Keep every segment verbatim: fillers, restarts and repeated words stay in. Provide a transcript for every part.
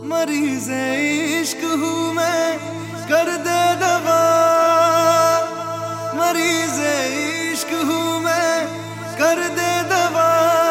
मरीज़े इश्क हूँ मैं, कर दे दवा। मरीज़े इश्क हूँ मैं, कर दे दवा।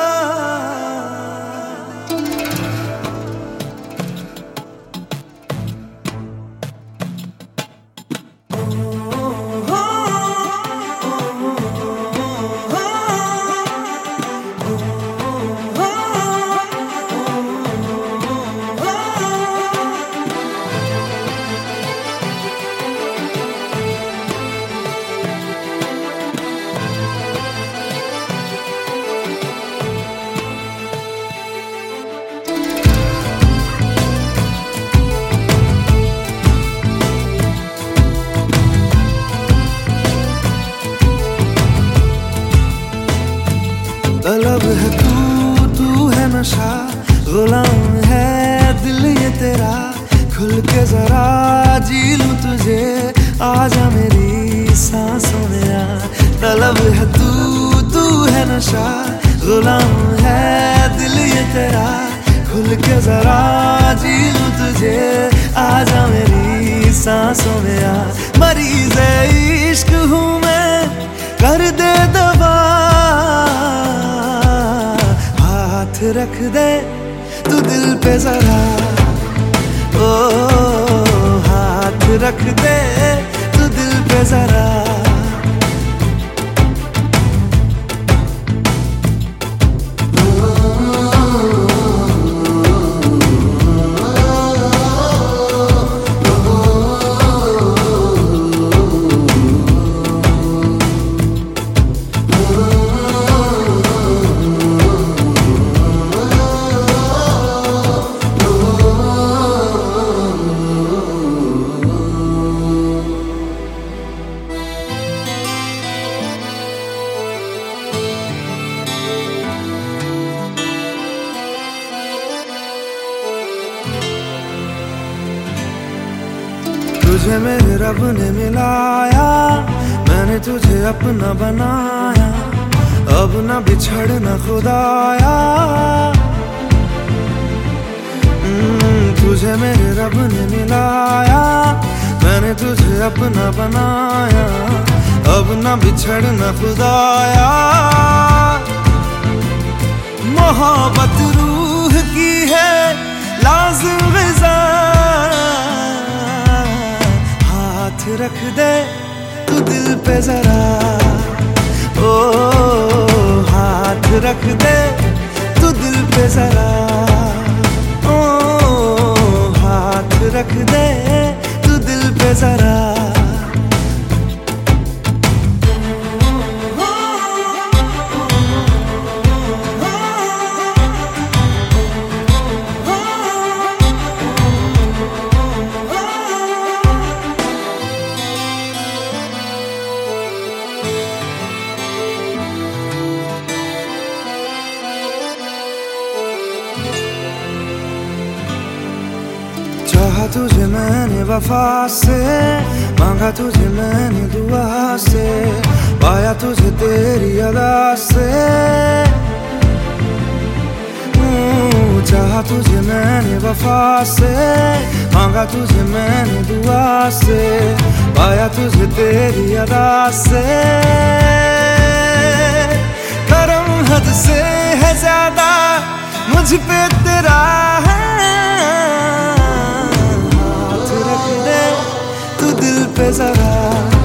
तलब है तू, तू है नशा, गुलाम है दिल ये तेरा। खुल के जरा जी लूं तुझे, आजा मेरी सांसों में आ। तलब है तू, तू है नशा, गुलाम है दिल ये तेरा। खुल के जरा जी लूं तुझे, आजा मेरी सांसों में आ। मरीज़े इश्क हूँ मैं, कर दे दवा। हाथ रख दे तू दिल पे जरा, ओ हाथ रख दे तू दिल पे जरा। तुझे मेरे रब ने मिलाया, मैंने तुझे अपना बनाया। अब ना बिछड़ना खुदाया, तुझे मेरे रब ने मिलाया। मैंने तुझे अपना बनाया, अब ना बिछड़ना खुदाया। मोहब्बत रूह की है लाज़िम ग़िज़ा। हाथ रख दे तू दिल पे जरा, ओ हाथ रख दे तू दिल पे जरा। ओ हाथ रख दे तू दिल पे जरा। चाहा तुझे मैंने वफा से, मांगा तुझे मैंने दुआ से। पाया तुझे तेरी अदा से, चाहा तुझे मैंने वफा से। मांगा तुझे मैंने दुआ से, पाया तुझे तेरी अदा से। करम हद से है ज्यादा मुझ पे तेरा है। दिल पे जरा